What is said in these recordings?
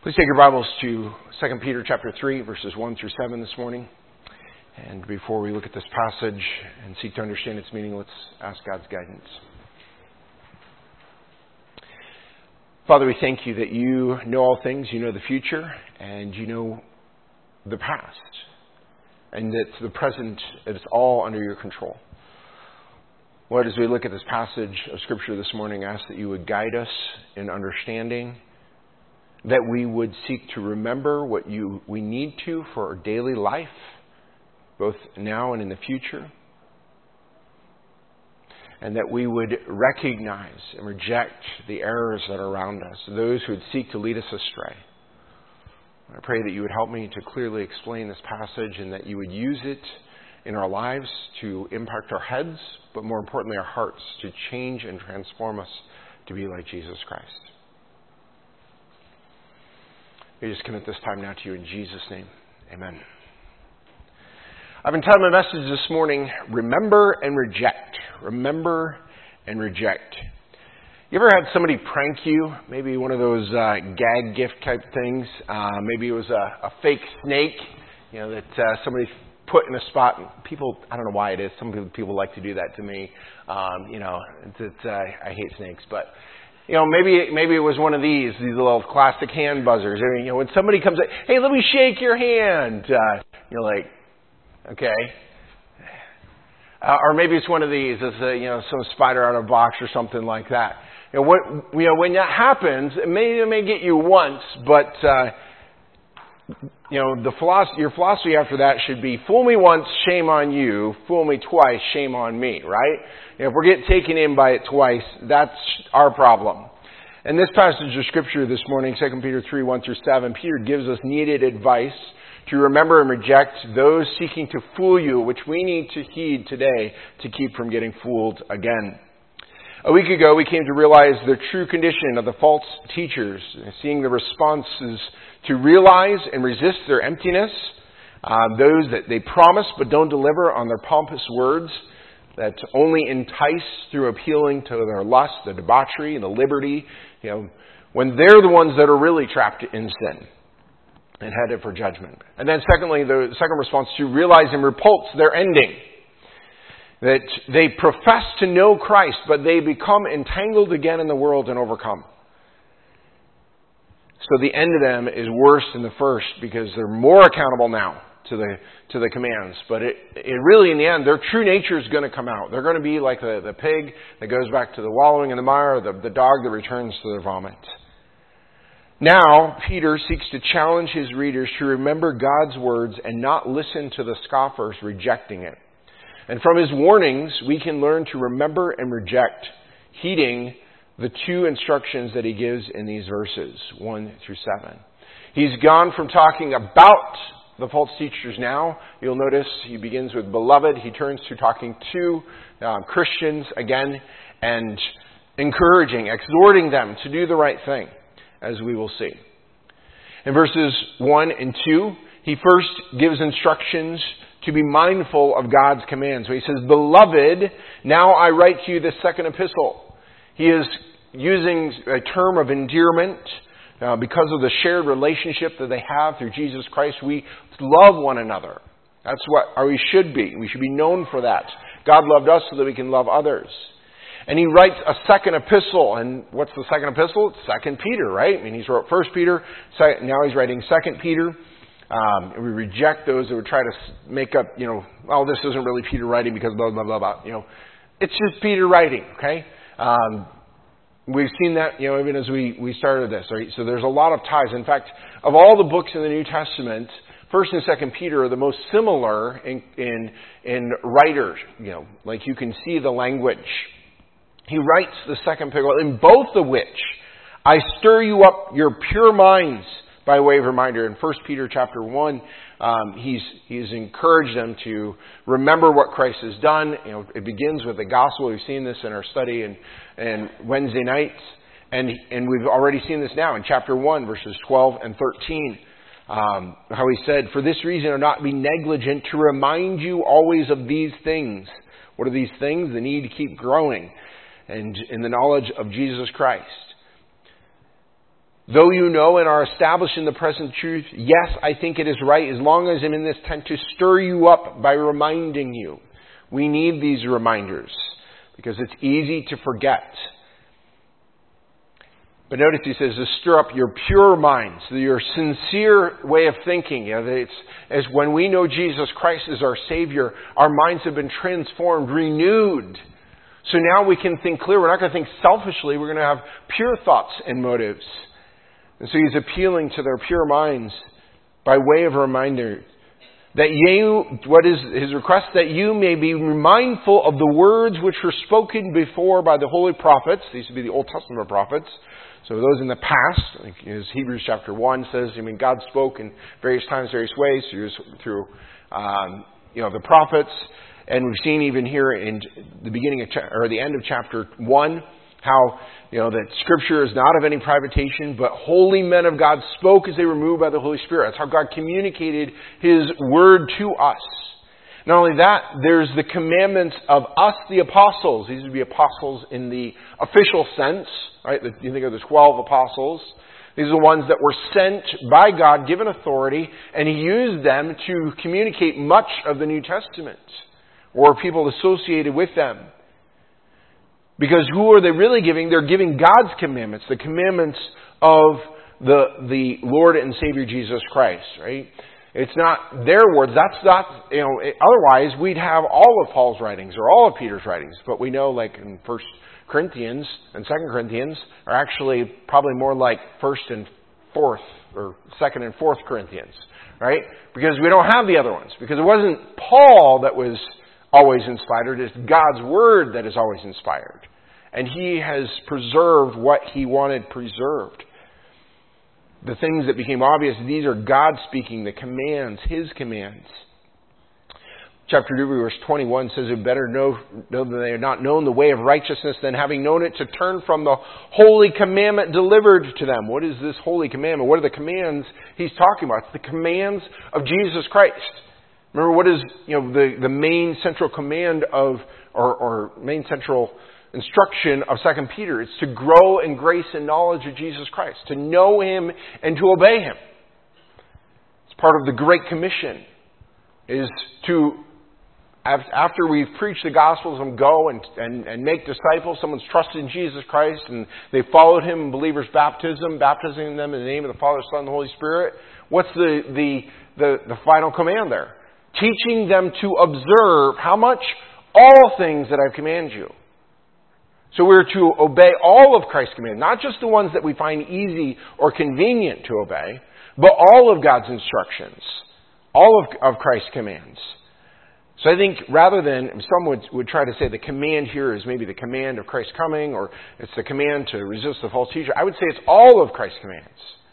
Please take your Bibles to 2 Peter chapter 3, verses 1 through 7 this morning. And before we look at this passage and seek to understand its meaning, let's ask God's guidance. Father, we thank you that you know all things, you know the future, and you know the past. And that the present, it's all under your control. Lord, as we look at this passage of Scripture this morning, I ask that you would guide us in understanding, that we would seek to remember what we need to for our daily life, both now and in the future, and that we would recognize and reject the errors that are around us, those who would seek to lead us astray. I pray that you would help me to clearly explain this passage and that you would use it in our lives to impact our heads, but more importantly our hearts, to change and transform us to be like Jesus Christ. We just commit this time now to you in Jesus' name. Amen. I've entitled my message this morning, Remember and Reject. Remember and Reject. You ever had somebody prank you? Maybe one of those gag gift type things. Maybe it was a fake snake, that somebody put in a spot. People, I don't know why it is. Some people like to do that to me. I hate snakes, but maybe it was one of these little plastic hand buzzers. When somebody comes in, hey, let me shake your hand. You're like, okay. Or maybe it's one of these. It's some spider out of a box or something like that. When that happens, it may get you once, but your philosophy after that should be: fool me once, shame on you. Fool me twice, shame on me. Right? If we're getting taken in by it twice, that's our problem. And this passage of Scripture this morning, 2 Peter 3, 1 through 7, Peter gives us needed advice to remember and reject those seeking to fool you, which we need to heed today to keep from getting fooled again. A week ago, we came to realize the true condition of the false teachers, seeing the responses to realize and resist their emptiness, those that they promise but don't deliver on their pompous words, that only entice through appealing to their lust, the debauchery, and the liberty, when they're the ones that are really trapped in sin and headed for judgment. And then secondly, the second response, to realize and repulse their ending. That they profess to know Christ, but they become entangled again in the world and overcome. So the end of them is worse than the first because they're more accountable now to the commands. But it really, in the end, their true nature is going to come out. They're going to be like the pig that goes back to the wallowing in the mire, or the dog that returns to their vomit. Now, Peter seeks to challenge his readers to remember God's words and not listen to the scoffers rejecting it. And from his warnings, we can learn to remember and reject, heeding the two instructions that he gives in these verses, 1 through 7. He's gone from talking about the false teachers now. You'll notice he begins with beloved. He turns to talking to Christians again and encouraging, exhorting them to do the right thing, as we will see. In verses 1 and 2, he first gives instructions to be mindful of God's commands. So he says, Beloved, now I write to you this second epistle. He is using a term of endearment because of the shared relationship that they have through Jesus Christ. We love one another. That's what we should be. We should be known for that. God loved us so that we can love others. And he writes a second epistle. And what's the second epistle? It's 2 Peter, right? I mean, he's wrote 1 Peter. Now he's writing 2 Peter. We reject those that would try to make up, this isn't really Peter writing because blah, blah, blah, blah. It's just Peter writing, okay? We've seen that, even as we started this, right? So there's a lot of ties. In fact, of all the books in the New Testament, 1 and 2 Peter are the most similar in writers, like you can see the language. He writes the second epistle, in both of which I stir you up your pure minds by way of reminder. In 1 Peter chapter 1, he's encouraged them to remember what Christ has done. It begins with the gospel. We've seen this in our study and Wednesday nights. And we've already seen this now in chapter 1, verses 12 and 13. How he said, For this reason are not be negligent to remind you always of these things. What are these things? The need to keep growing and in the knowledge of Jesus Christ. Though you know and are established in the present truth, yes, I think it is right, as long as I'm in this tent, to stir you up by reminding you. We need these reminders because it's easy to forget. But notice he says to stir up your pure minds, your sincere way of thinking. It's as when we know Jesus Christ as our Savior, our minds have been transformed, renewed. So now we can think clear. We're not going to think selfishly. We're going to have pure thoughts and motives. And so he's appealing to their pure minds by way of a reminder that what is his request? That you may be mindful of the words which were spoken before by the holy prophets. These would be the Old Testament prophets. So those in the past, as Hebrews chapter 1 says, God spoke in various times, various ways through the prophets. And we've seen even here in the beginning of the end of chapter 1 how that Scripture is not of any privatation, but holy men of God spoke as they were moved by the Holy Spirit. That's how God communicated His Word to us. Not only that, there's the commandments of us, the apostles. These would be apostles in the official sense, right? You think of the 12 apostles. These are the ones that were sent by God, given authority, and He used them to communicate much of the New Testament, or people associated with them. Because who are they really giving? They're giving God's commandments, the commandments of the Lord and Savior Jesus Christ, right? It's not their words. That's not, otherwise we'd have all of Paul's writings or all of Peter's writings. But we know, like in 1 Corinthians and 2 Corinthians, are actually probably more like 1st and 4th or 2nd and 4th Corinthians, right? Because we don't have the other ones. Because it wasn't Paul that was always inspired. It's God's Word that is always inspired. And He has preserved what He wanted preserved. The things that became obvious, these are God speaking, the commands, His commands. Chapter 2, verse 21 says, "It better know that they have not known the way of righteousness than having known it to turn from the holy commandment delivered to them." What is this holy commandment? What are the commands he's talking about? It's the commands of Jesus Christ. Remember, what is the main central command of, or main central instruction of 2 Peter? It's to grow in grace and knowledge of Jesus Christ, to know Him and to obey Him. It's part of the Great Commission, is to, after we've preached the Gospels, and go and make disciples. Someone's trusted in Jesus Christ and they followed Him in believers' baptism, baptizing them in the name of the Father, Son, and the Holy Spirit. What's the final command there? Teaching them to observe how much? All things that I've commanded you. So we're to obey all of Christ's commands, not just the ones that we find easy or convenient to obey, but all of God's instructions, all of Christ's commands. So I think rather than, some would try to say the command here is maybe the command of Christ's coming, or it's the command to resist the false teacher, I would say it's all of Christ's commands.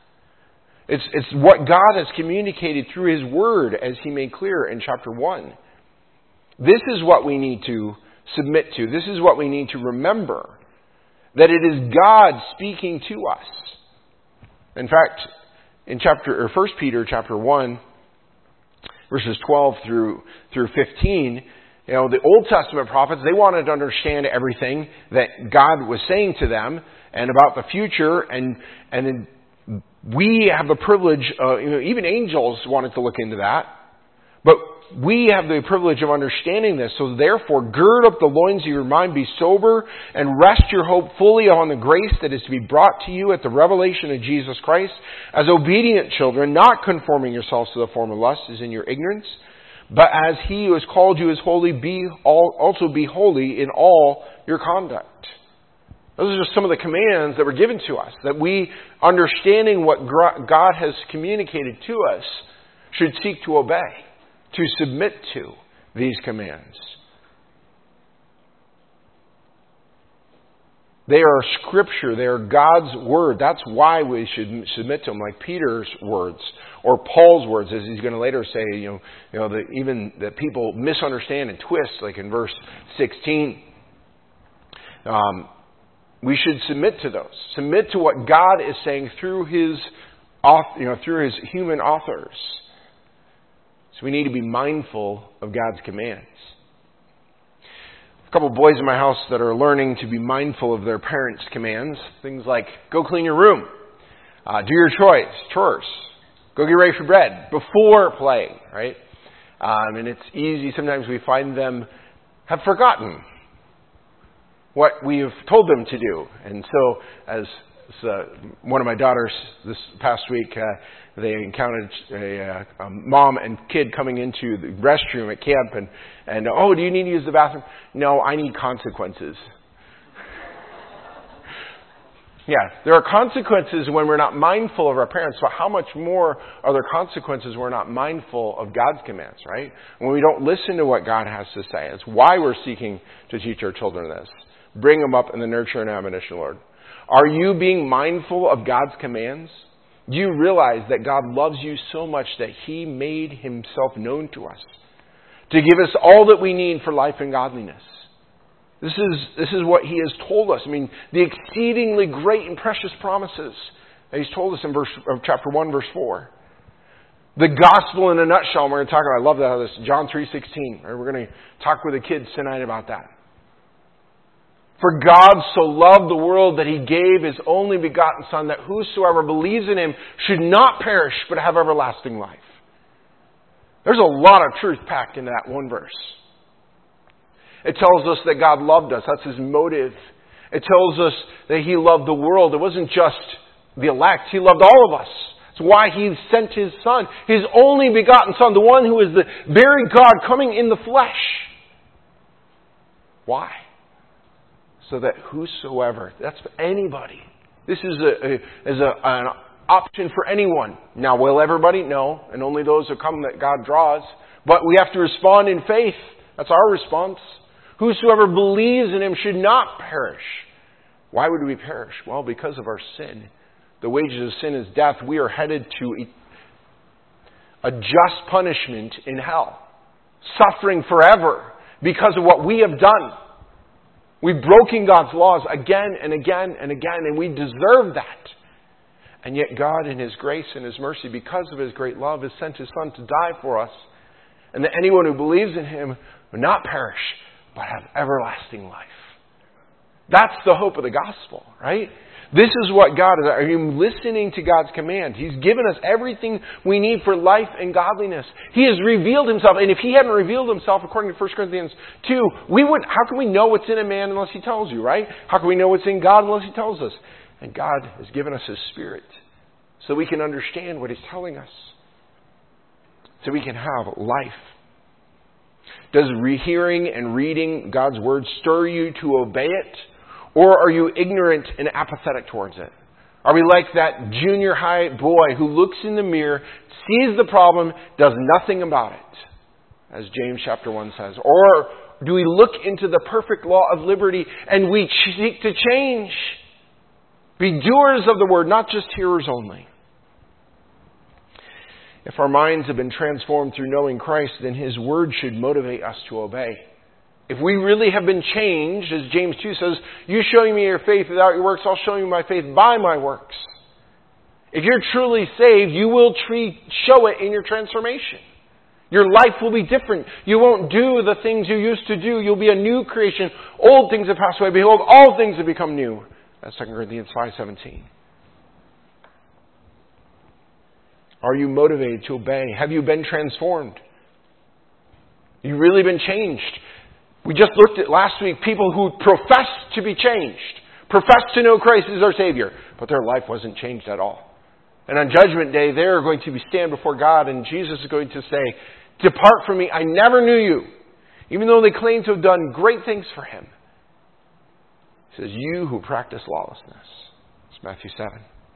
It's what God has communicated through His Word, as He made clear in chapter 1. This is what we need to submit to. This is what we need to remember, that it is God speaking to us. In fact, in 1 Peter chapter 1, verses 12 through 15, the Old Testament prophets, they wanted to understand everything that God was saying to them and about the future, and then we have the privilege, even angels wanted to look into that, but we have the privilege of understanding this. So therefore, gird up the loins of your mind, be sober, and rest your hope fully on the grace that is to be brought to you at the revelation of Jesus Christ. As obedient children, not conforming yourselves to the form of lust as in your ignorance, but as He who has called you is holy, also be holy in all your conduct. Those are just some of the commands that were given to us, that we, understanding what God has communicated to us, should seek to obey, to submit to these commands. They are Scripture. They are God's Word. That's why we should submit to them, like Peter's words or Paul's words, as he's going to later say, even that people misunderstand and twist, like in verse 16. We should submit to those. Submit to what God is saying through His human authors. So we need to be mindful of God's commands. A couple of boys in my house that are learning to be mindful of their parents' commands. Things like, go clean your room. Do your chores. Go get ready for bed before playing, right? And it's easy. Sometimes we find them have forgotten what we have told them to do. And so, as one of my daughters this past week, they encountered a mom and kid coming into the restroom at camp, and oh, do you need to use the bathroom? No, I need consequences. Yeah, there are consequences when we're not mindful of our parents, but how much more are there consequences when we're not mindful of God's commands, right? When we don't listen to what God has to say. It's why we're seeking to teach our children this. Bring them up in the nurture and admonition, Lord. Are you being mindful of God's commands? Do you realize that God loves you so much that He made Himself known to us to give us all that we need for life and godliness? This is what He has told us. I mean, the exceedingly great and precious promises that He's told us in chapter 1, verse 4. The gospel in a nutshell, we're going to talk about. I love that. This John 3:16. Right? We're going to talk with the kids tonight about that. For God so loved the world that He gave His only begotten Son, that whosoever believes in Him should not perish, but have everlasting life. There's a lot of truth packed into that one verse. It tells us that God loved us. That's His motive. It tells us that He loved the world. It wasn't just the elect. He loved all of us. That's why He sent His Son, His only begotten Son, the one who is the very God coming in the flesh. Why? So that whosoever, that's for anybody. This is an option for anyone. Now, will everybody? No. And only those who come that God draws. But we have to respond in faith. That's our response. Whosoever believes in Him should not perish. Why would we perish? Well, because of our sin. The wages of sin is death. We are headed to a just punishment in hell. Suffering forever because of what we have done. We've broken God's laws again and again and again, and we deserve that. And yet God, in His grace and His mercy, because of His great love, has sent His Son to die for us. And that anyone who believes in Him will not perish, but have everlasting life. That's the hope of the gospel, right? This is what God is. Are you listening to God's command? He's given us everything we need for life and godliness. He has revealed Himself. And if He hadn't revealed Himself, according to 1 Corinthians 2, how can we know what's in a man unless He tells you, right? How can we know what's in God unless He tells us? And God has given us His Spirit so we can understand what He's telling us. So we can have life. Does hearing and reading God's Word stir you to obey it? Or are you ignorant and apathetic towards it? Are we like that junior high boy who looks in the mirror, sees the problem, does nothing about it? As James chapter 1 says. Or do we look into the perfect law of liberty and we seek to change? Be doers of the Word, not just hearers only. If our minds have been transformed through knowing Christ, then His Word should motivate us to obey. If we really have been changed, as James 2 says, you showing me your faith without your works, I'll show you my faith by my works. If you're truly saved, you will show it in your transformation. Your life will be different. You won't do the things you used to do. You'll be a new creation. Old things have passed away. Behold, all things have become new. That's 2 Corinthians 5:17. Are you motivated to obey? Have you been transformed? You've really been changed. We just looked at last week people who profess to be changed, profess to know Christ as our Savior, but their life wasn't changed at all. And on Judgment Day, they're going to stand before God, and Jesus is going to say, depart from me, I never knew you. Even though they claim to have done great things for Him. He says, you who practice lawlessness. It's Matthew 7.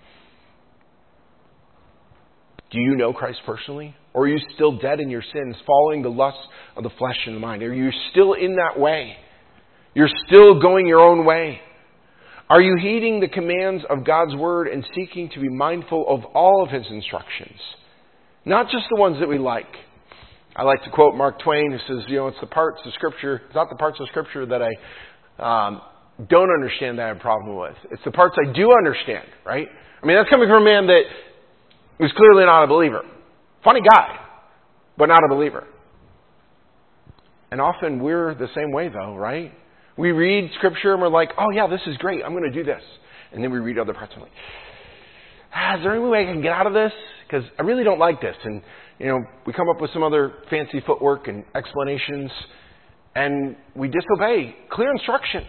Do you know Christ personally? Or are you still dead in your sins, following the lusts of the flesh and the mind? Are you still in that way? You're still going your own way. Are you heeding the commands of God's Word and seeking to be mindful of all of His instructions? Not just the ones that we like. I like to quote Mark Twain, who says, it's the parts of Scripture, it's not the parts of Scripture that I don't understand that I have a problem with. It's the parts I do understand, right? I mean, that's coming from a man that was clearly not a believer. Funny guy, but not a believer. And often we're the same way though, right? We read Scripture and we're like, oh yeah, this is great. I'm going to do this. And then we read other parts and we're like, is there any way I can get out of this? Because I really don't like this. And, we come up with some other fancy footwork and explanations, and we disobey clear instructions.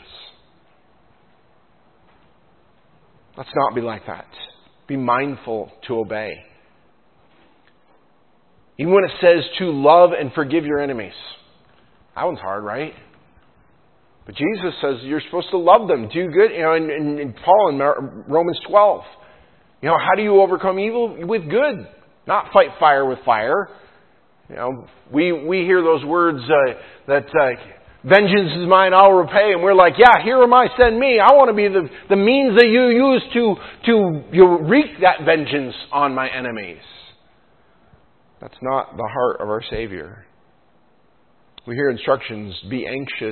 Let's not be like that. Be mindful to obey. Even when it says to love and forgive your enemies. That one's hard, right? But Jesus says you're supposed to love them, do good. And Paul in Romans 12. How do you overcome evil? With good. Not fight fire with fire. We hear those words that vengeance is mine, I'll repay. And we're like, yeah, here am I, send me. I want to be the means that you use to wreak that vengeance on my enemies. That's not the heart of our Savior. We hear instructions, be anxious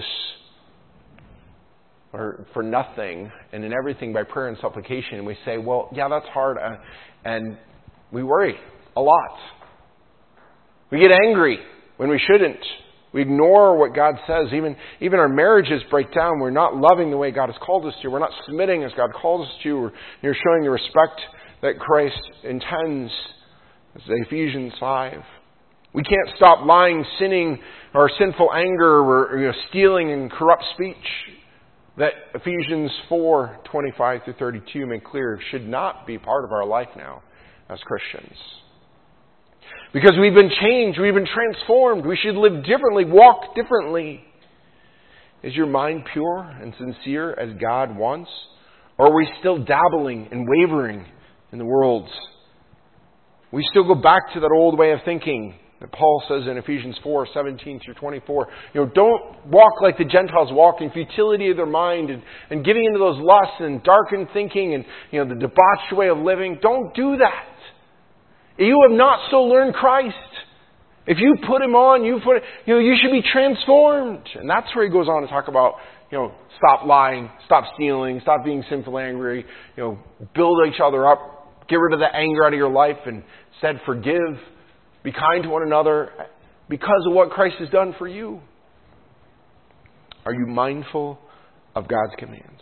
or for nothing, and in everything by prayer and supplication. And we say, well, yeah, that's hard. And we worry a lot. We get angry when we shouldn't. We ignore what God says. Even our marriages break down. We're not loving the way God has called us to. We're not submitting as God calls us to. You're showing the respect that Christ intends. As Ephesians 5. We can't stop lying, sinning, or sinful anger, or stealing and corrupt speech. That Ephesians 4:25 through 32 make clear should not be part of our life now as Christians. Because we've been changed, we've been transformed. We should live differently, walk differently. Is your mind pure and sincere as God wants? Or are we still dabbling and wavering in the world? We still go back to that old way of thinking that Paul says in Ephesians 4:17 through 24. Don't walk like the Gentiles walk in futility of their mind and giving into those lusts and darkened thinking and the debauched way of living. Don't do that. You have not so learned Christ. If you put Him on, you should be transformed. And that's where he goes on to talk about, stop lying, stop stealing, stop being sinful angry, build each other up. Get rid of the anger out of your life and instead forgive. Be kind to one another because of what Christ has done for you. Are you mindful of God's commands?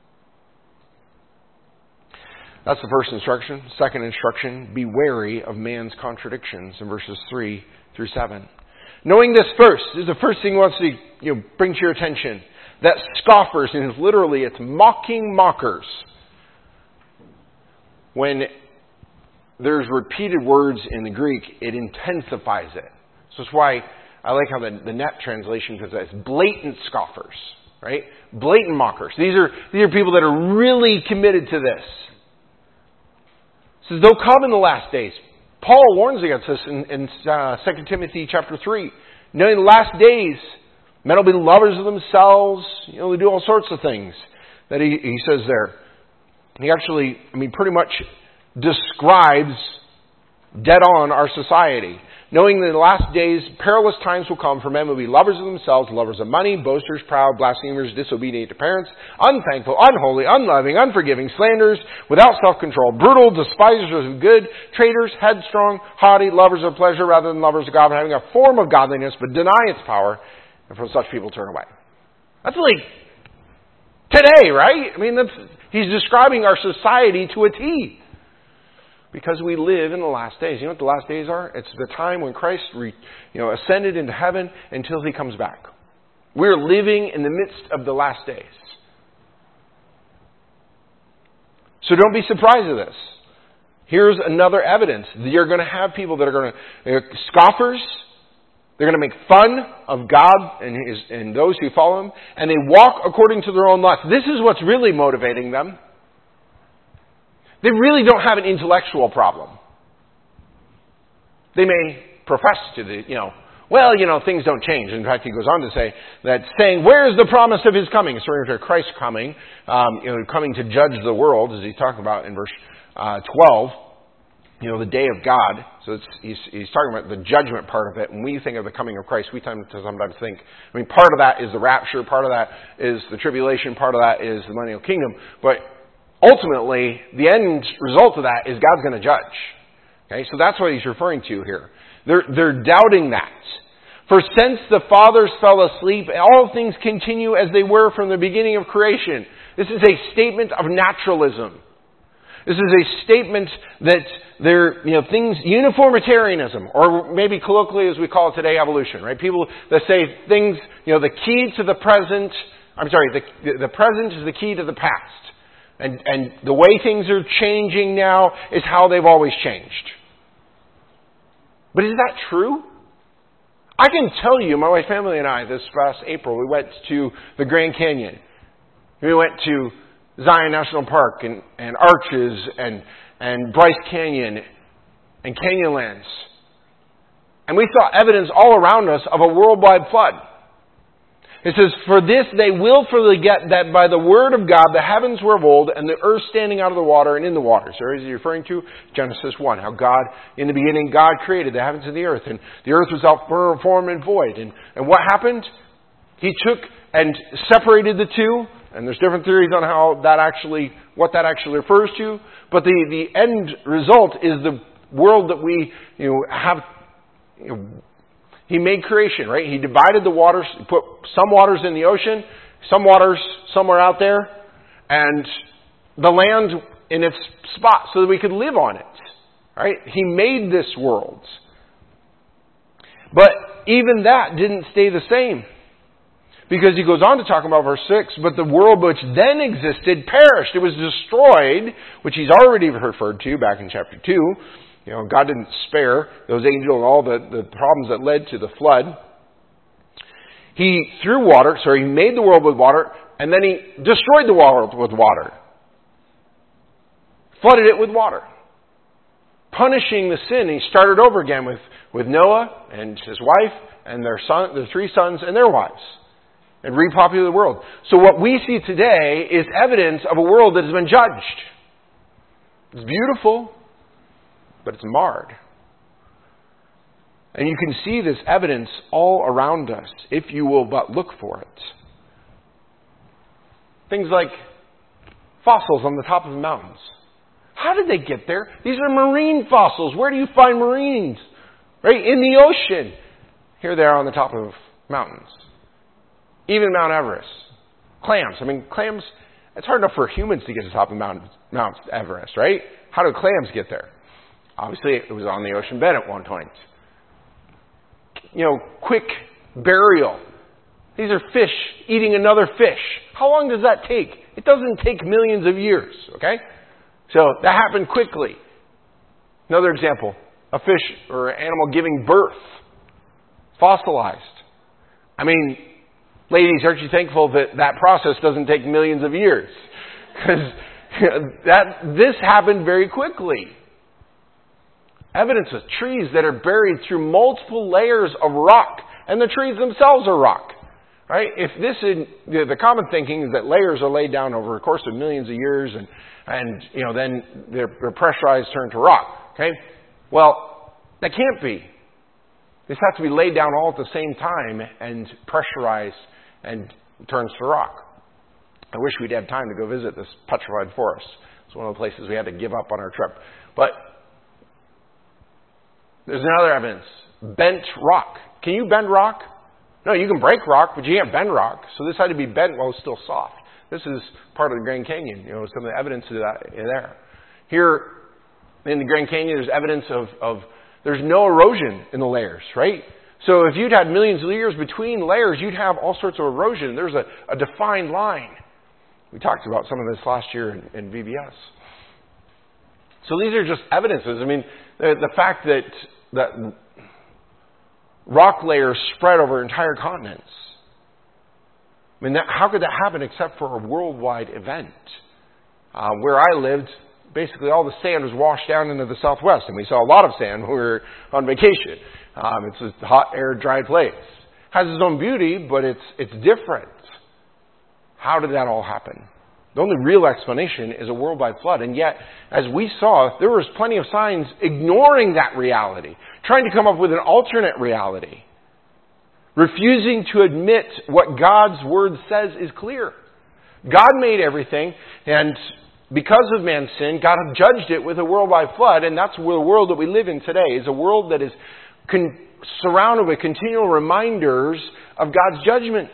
That's the first instruction. Second instruction, be wary of man's contradictions in verses 3 through 7. Knowing this first, this is the first thing he wants to bring to your attention. That scoffers, and it's mocking mockers. When there's repeated words in the Greek, it intensifies it. So that's why I like how the net translation says that it's blatant scoffers, right? Blatant mockers. These are people that are really committed to this. It says they'll come in the last days. Paul warns against this in 2 Timothy chapter 3. Knowing the last days, men will be lovers of themselves. They do all sorts of things that he says there. He actually, pretty much describes dead on our society. Knowing that in the last days, perilous times will come, for men will be lovers of themselves, lovers of money, boasters, proud, blasphemers, disobedient to parents, unthankful, unholy, unloving, unforgiving, slanderers, without self-control, brutal, despisers of good, traitors, headstrong, haughty, lovers of pleasure rather than lovers of God, having a form of godliness but deny its power, and from such people turn away. That's like today, right? He's describing our society to a T. Because we live in the last days. You know what the last days are? It's the time when Christ ascended into heaven until He comes back. We're living in the midst of the last days. So don't be surprised at this. Here's another evidence. You're going to have people that are going to, scoffers. They're going to make fun of God and those who follow Him. And they walk according to their own lusts. This is what's really motivating them. They really don't have an intellectual problem. They may profess to things don't change. In fact, he goes on to say that saying, where is the promise of His coming? It's referring to Christ coming, coming to judge the world, as he's talking about in verse 12, the day of God. So he's talking about the judgment part of it. When we think of the coming of Christ, we sometimes think, part of that is the rapture, part of that is the tribulation, part of that is the millennial kingdom. But ultimately, the end result of that is God's going to judge. Okay, so that's what he's referring to here. They're doubting that. For since the fathers fell asleep, all things continue as they were from the beginning of creation. This is a statement of naturalism. This is a statement that things, uniformitarianism, or maybe colloquially as we call it today, evolution, right? People that say things, the key to the present, the present is the key to the past. And the way things are changing now is how they've always changed. But is that true? I can tell you, my wife, family, and I, this past April, we went to the Grand Canyon. We went to Zion National Park and Arches and Bryce Canyon and Canyonlands. And we saw evidence all around us of a worldwide flood. It says, "For this they willfully get that by the word of God the heavens were of old, and the earth standing out of the water and in the waters." So is he referring to Genesis 1, how God, in the beginning, God created the heavens and the earth, and the earth was out form and void. And what happened? He took and separated the two, and there's different theories on how what that actually refers to, but the end result is the world that we have. He made creation, right? He divided the waters, put some waters in the ocean, some waters somewhere out there, and the land in its spot so that we could live on it, right? He made this world. But even that didn't stay the same. Because he goes on to talk about verse 6, "But the world which then existed perished." It was destroyed, which he's already referred to back in chapter 2. God didn't spare those angels and all the problems that led to the flood. He made the world with water, and then he destroyed the world with water. Flooded it with water. Punishing the sin. He started over again with Noah and his wife and their 3 sons and their wives. And repopulated the world. So what we see today is evidence of a world that has been judged. It's beautiful, but it's marred. And you can see this evidence all around us if you will but look for it. Things like fossils on the top of the mountains. How did they get there? These are marine fossils. Where do you find marines? Right? In the ocean. Here they are on the top of mountains. Even Mount Everest. Clams. Clams, it's hard enough for humans to get to the top of Mount Everest, right? How do clams get there? Obviously, it was on the ocean bed at one point. Quick burial. These are fish eating another fish. How long does that take? It doesn't take millions of years, okay? So that happened quickly. Another example, a fish or an animal giving birth. Fossilized. Ladies, aren't you thankful that process doesn't take millions of years? Because this happened very quickly. Evidence of trees that are buried through multiple layers of rock, and the trees themselves are rock. Right? The common thinking is that layers are laid down over a course of millions of years, and then they're pressurized, turned to rock. Okay? Well, that can't be. This has to be laid down all at the same time and pressurized and turns to rock. I wish we'd had time to go visit this petrified forest. It's one of the places we had to give up on our trip. But there's another evidence. Bent rock. Can you bend rock? No, you can break rock, but you can't bend rock. So this had to be bent while it's still soft. This is part of the Grand Canyon. Some of the evidence of that there. Here in the Grand Canyon, there's evidence of there's no erosion in the layers, right? So if you'd had millions of years between layers, you'd have all sorts of erosion. There's a defined line. We talked about some of this last year in VBS. So these are just evidences. The fact that rock layers spread over entire continents. How could that happen except for a worldwide event? Where I lived, basically all the sand was washed down into the southwest, and we saw a lot of sand when we were on vacation. It's a hot, arid, dry place. Has its own beauty, but it's different. How did that all happen? The only real explanation is a worldwide flood. And yet, as we saw, there was plenty of signs ignoring that reality, trying to come up with an alternate reality, refusing to admit what God's Word says is clear. God made everything, and because of man's sin, God judged it with a worldwide flood, and that's the world that we live in today, is a world that is surrounded with continual reminders of God's judgment.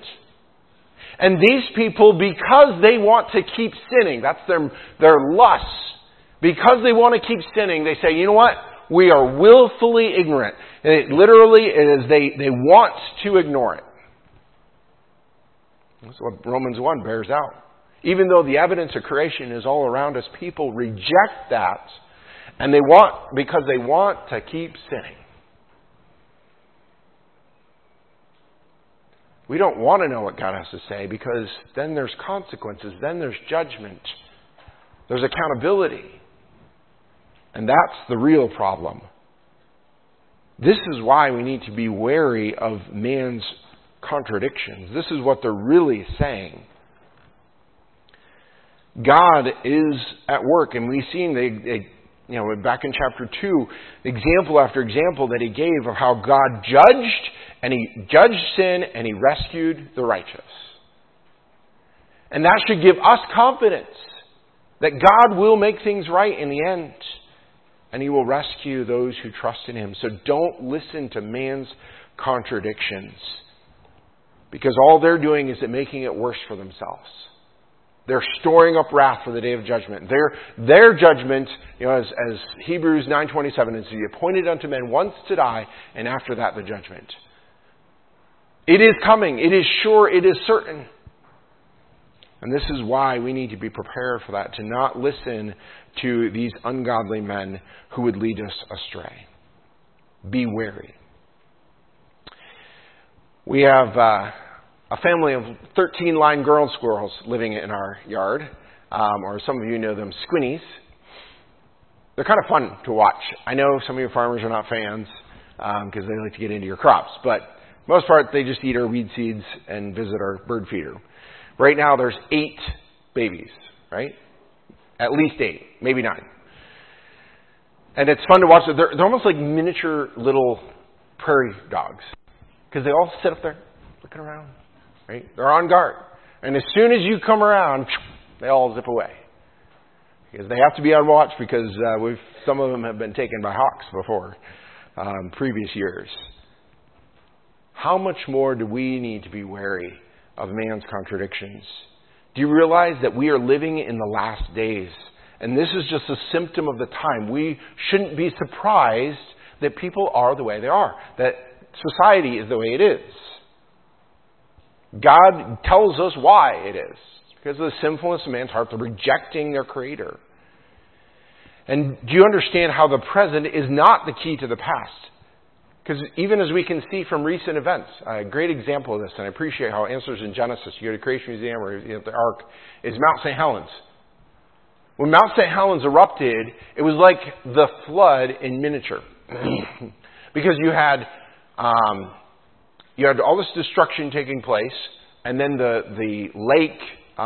And these people, because they want to keep sinning, that's their lust, Because they want to keep sinning, they say, you know what? We are willfully ignorant. And it literally is they want to ignore it. That's what Romans 1 bears out. Even though the evidence of creation is all around us, people reject that. And because they want to keep sinning. We don't want to know what God has to say because then there's consequences. Then there's judgment. There's accountability. And that's the real problem. This is why we need to be wary of man's contradictions. This is what they're really saying. God is at work, and we've seen back in chapter 2, example after example that he gave of how God judged, and he judged sin, and he rescued the righteous. And that should give us confidence that God will make things right in the end, and he will rescue those who trust in him. So don't listen to man's contradictions, because all they're doing is making it worse for themselves. They're storing up wrath for the day of judgment. Their judgment, as Hebrews 9:27, is to be appointed unto men once to die, and after that the judgment. It is coming. It is sure. It is certain. And this is why we need to be prepared for that, to not listen to these ungodly men who would lead us astray. Be wary. We have a family of 13 line girl squirrels living in our yard, or some of you know them, squinnies. They're kind of fun to watch. I know some of your farmers are not fans because they like to get into your crops, but most part they just eat our weed seeds and visit our bird feeder. Right now there's 8 babies, right? At least 8, maybe 9. And it's fun to watch. They're almost like miniature little prairie dogs because they all sit up there looking around. Right? They're on guard. And as soon as you come around, they all zip away. Because they have to be on watch because some of them have been taken by hawks before, previous years. How much more do we need to be wary of man's contradictions? Do you realize that we are living in the last days? And this is just a symptom of the time. We shouldn't be surprised that people are the way they are. That society is the way it is. God tells us why it is. It's because of the sinfulness of man's heart. They're rejecting their Creator. And do you understand how the present is not the key to the past? Because even as we can see from recent events, a great example of this, and I appreciate how it answers in Genesis. You go to Creation Museum or at the Ark, is Mount St. Helens. When Mount St. Helens erupted, it was like the flood in miniature. Because you had all this destruction taking place, and then the lake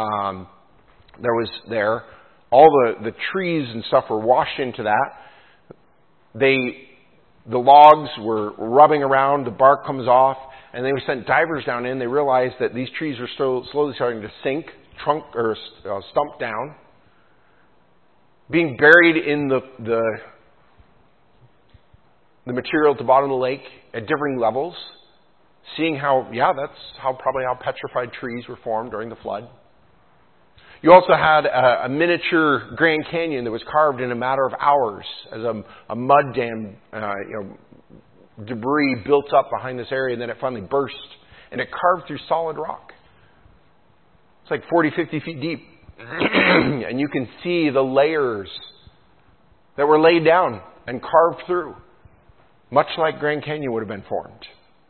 all the trees and stuff were washed into that. The logs were rubbing around, the bark comes off, and they sent divers down in. They realized that these trees were slowly starting to sink, stump down, being buried in the material at the bottom of the lake at differing levels. Seeing that's probably how petrified trees were formed during the flood. You also had a miniature Grand Canyon that was carved in a matter of hours as a mud dam, debris built up behind this area, and then it finally burst, and it carved through solid rock. It's like 40, 50 feet deep. And you can see the layers that were laid down and carved through, much like Grand Canyon would have been formed.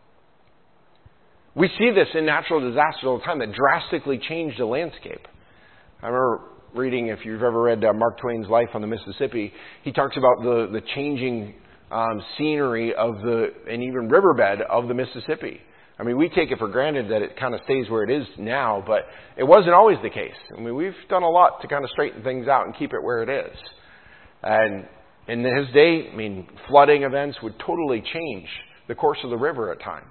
We see this in natural disasters all the time that drastically change the landscape. I remember reading, if you've ever read Mark Twain's Life on the Mississippi, he talks about the changing scenery and even riverbed of the Mississippi. I mean, we take it for granted that it kind of stays where it is now, but it wasn't always the case. I mean, we've done a lot to kind of straighten things out and keep it where it is. And in his day, flooding events would totally change the course of the river at times.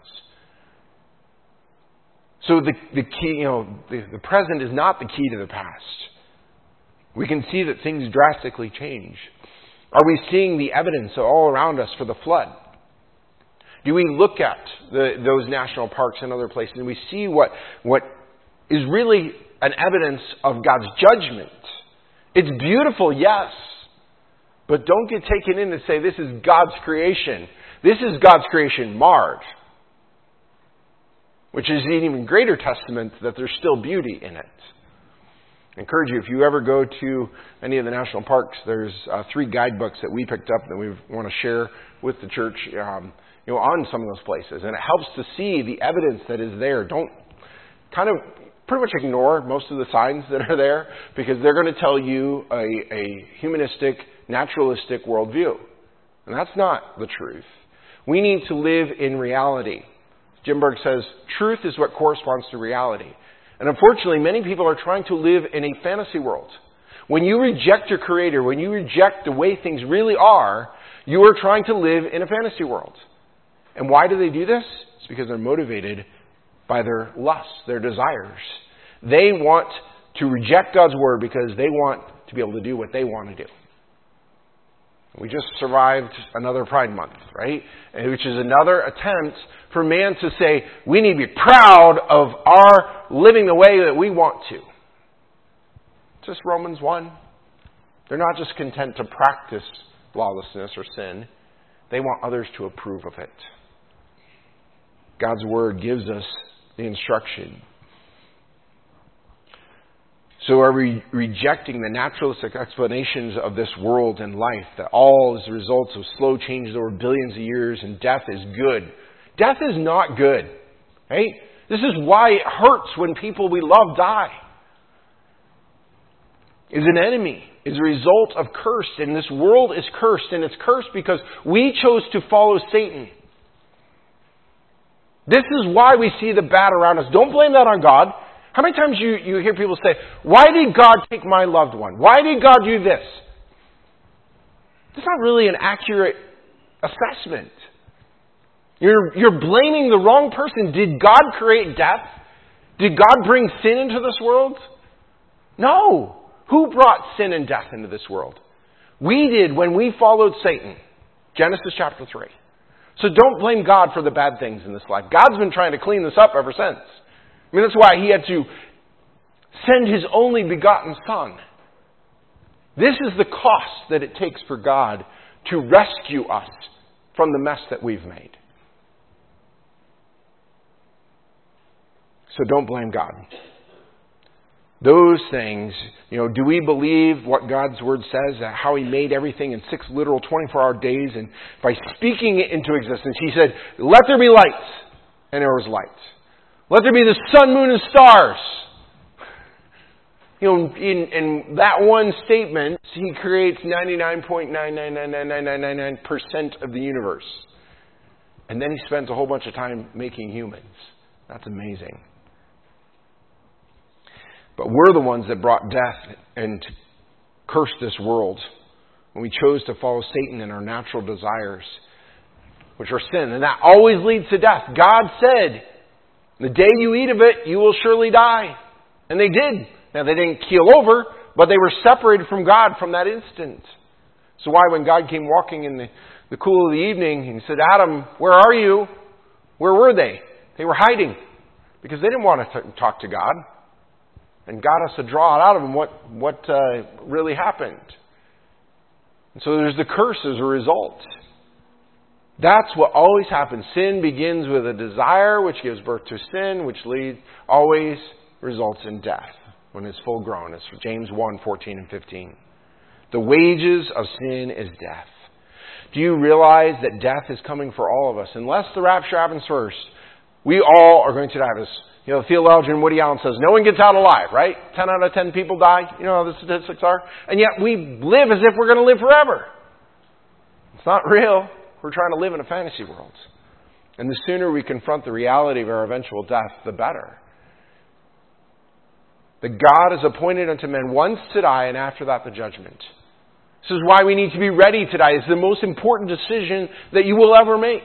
So the key, the present is not the key to the past. We can see that things drastically change. Are we seeing the evidence all around us for the flood? Do we look at those national parks and other places and we see what is really an evidence of God's judgment? It's beautiful, yes, But don't get taken in to say this is God's creation. This is God's creation marred. Which is an even greater testament that there's still beauty in it. I encourage you, if you ever go to any of the national parks, there's 3 guidebooks that we picked up that we want to share with the church on some of those places. And it helps to see the evidence that is there. Don't kind of pretty much ignore most of the signs that are there, because they're going to tell you a humanistic, naturalistic worldview. And that's not the truth. We need to live in reality. Jim Berg says, truth is what corresponds to reality. And unfortunately, many people are trying to live in a fantasy world. When you reject your Creator, when you reject the way things really are, you are trying to live in a fantasy world. And why do they do this? It's because they're motivated by their lusts, their desires. They want to reject God's Word because they want to be able to do what they want to do. We just survived another Pride Month, right? Which is another attempt for man to say, we need to be proud of our living the way that we want to. Just Romans 1. They're not just content to practice lawlessness or sin. They want others to approve of it. God's Word gives us the instruction. So are we rejecting the naturalistic explanations of this world and life, that all is the result of slow changes over billions of years and death is good? Death is not good. Right? This is why it hurts when people we love die. Is an enemy, is a result of curse. And this world is cursed, and it's cursed because we chose to follow Satan. This is why we see the bad around us. Don't blame that on God. How many times you hear people say, why did God take my loved one? Why did God do this? That's not really an accurate assessment. You're blaming the wrong person. Did God create death? Did God bring sin into this world? No. Who brought sin and death into this world? We did when we followed Satan. Genesis chapter 3. So don't blame God for the bad things in this life. God's been trying to clean this up ever since. I mean, that's why He had to send His only begotten Son. This is the cost that it takes for God to rescue us from the mess that we've made. So don't blame God. Those things, do we believe what God's Word says, how He made everything in 6 literal 24-hour days, and by speaking it into existence, He said, let there be lights, and there was light. Let there be the sun, moon, and stars. In that one statement, He creates 99.9999999% of the universe. And then He spends a whole bunch of time making humans. That's amazing. But we're the ones that brought death and cursed this world when we chose to follow Satan and our natural desires, which are sin. And that always leads to death. God said, the day you eat of it, you will surely die. And they did. Now, they didn't keel over, but they were separated from God from that instant. So why, when God came walking in the cool of the evening, He said, Adam, where are you? Where were they? They were hiding because they didn't want to talk to God. And God has to draw it out of them what really happened. And so there's the curse as a result. That's what always happens. Sin begins with a desire, which gives birth to sin, which always results in death when it's full grown. It's James 1:14 and 15. The wages of sin is death. Do you realize that death is coming for all of us? Unless the rapture happens first, we all are going to die. The theologian Woody Allen says, no one gets out alive, right? 10 out of 10 people die. You know how the statistics are? And yet we live as if we're going to live forever. It's not real. We're trying to live in a fantasy world. And the sooner we confront the reality of our eventual death, the better. That God is appointed unto men once to die, and after that the judgment. This is why we need to be ready to die. It's the most important decision that you will ever make.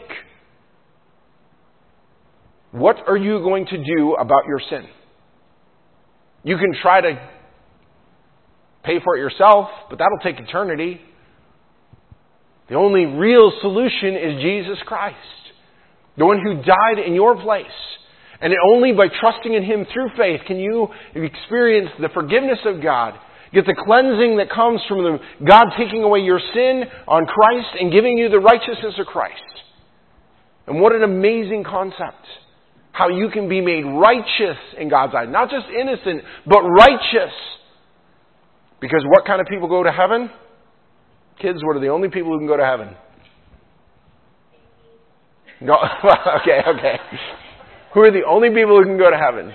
What are you going to do about your sin? You can try to pay for it yourself, but that'll take eternity. The only real solution is Jesus Christ, the one who died in your place. And only by trusting in Him through faith can you experience the forgiveness of God Get the cleansing that comes from God taking away your sin on Christ and giving you the righteousness of Christ. And what an amazing concept. How you can be made righteous in God's eyes. Not just innocent, but righteous. Because what kind of people go to heaven? Kids, what are the only people who can go to heaven? No, okay. Who are the only people who can go to heaven?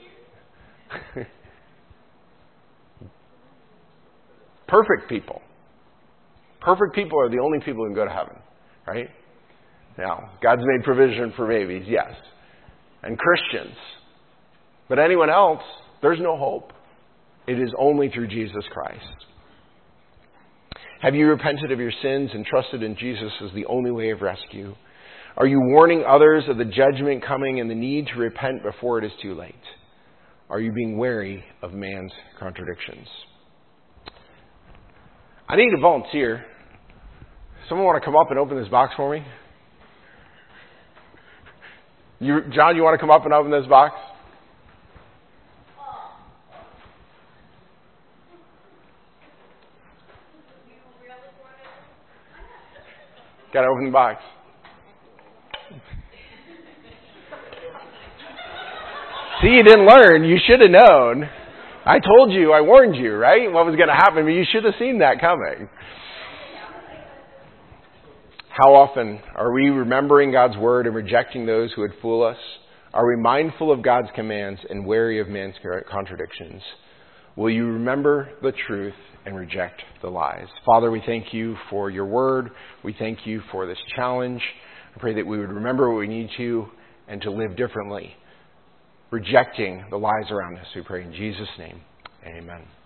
Perfect people. Perfect people are the only people who can go to heaven. Right? Now, God's made provision for babies, yes. And Christians. But anyone else, there's no hope. It is only through Jesus Christ. Have you repented of your sins and trusted in Jesus as the only way of rescue? Are you warning others of the judgment coming and the need to repent before it is too late? Are you being wary of man's contradictions? I need a volunteer. Someone want to come up and open this box for me? John, you want to come up and open this box? Got to open the box. See, you didn't learn. You should have known. I told you, I warned you, right? What was going to happen, but you should have seen that coming. How often are we remembering God's word and rejecting those who would fool us? Are we mindful of God's commands and wary of man's contradictions? Will you remember the truth and reject the lies? Father, we thank you for your word. We thank you for this challenge. I pray that we would remember what we need to and to live differently, rejecting the lies around us. We pray in Jesus' name. Amen.